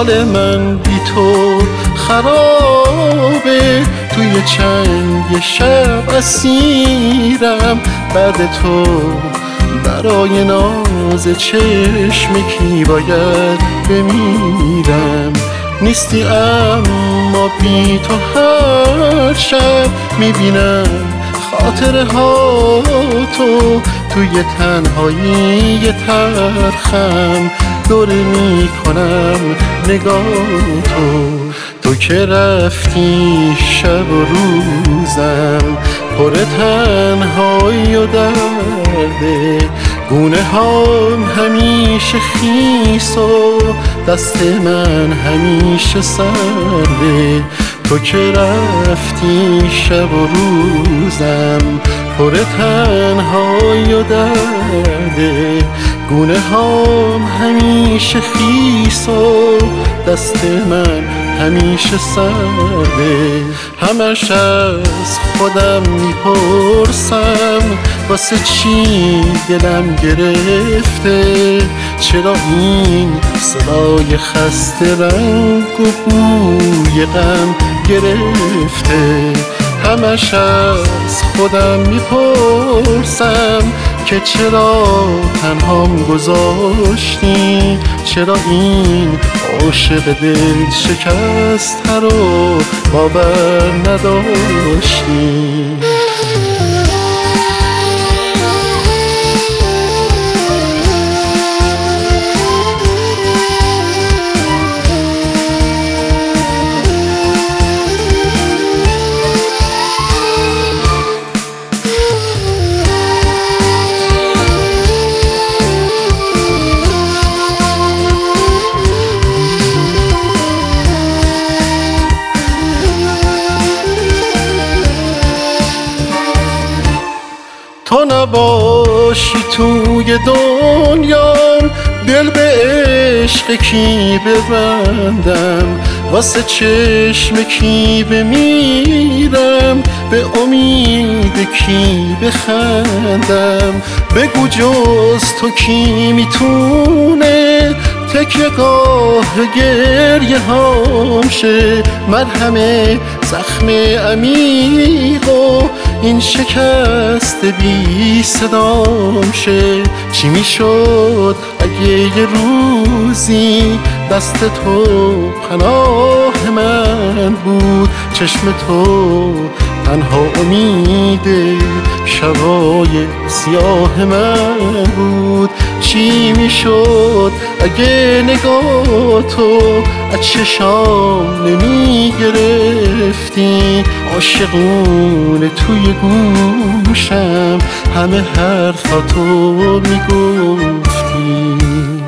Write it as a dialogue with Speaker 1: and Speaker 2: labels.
Speaker 1: حال من بی تو خرابه، توی چنگ شب اسیرم، بعد تو برای ناز چشم کی باید بمیرم. نیستی اما بی تو هر شب میبینم خاطره ها تو، توی تنهایی تلخم دوره میکنم نگاه تو که رفتی شب و روزم پر تنهایی و درده، گونه هام همیشه خیس و دست من همیشه سرده. تو که رفتی شب و روزم پر تنهایی و درده، گونه هام همیشه خیس و دست من همیشه سرده. همش از خودم میپرسم واسه چی دلم گرفته، چرا این صدای خسته رنگ و بوی غم گرفته. همش از خودم میپرسم که چرا تنهام گذاشتی، چرا این عاشق دل شکسته رو باور نداشتی. تو نباشی توی دنیام دل به عشق کی ببندم، واسه چشم کی بمیرم، به امید کی بخندم. بگو جز تو کی میتونه تکیه‌گاه گریه هام شه، مرهم زخم عمیق و این شکست بی صدام شه. چی میشد اگه یه روزی دست تو پناه من بود، چشم تو تنها امید شبای سیاه من بود. چی میشد اگه نگاه تو از چشام نمی گرفتی، عاشقونه توی گوشم همه حرفاتو میگفتی.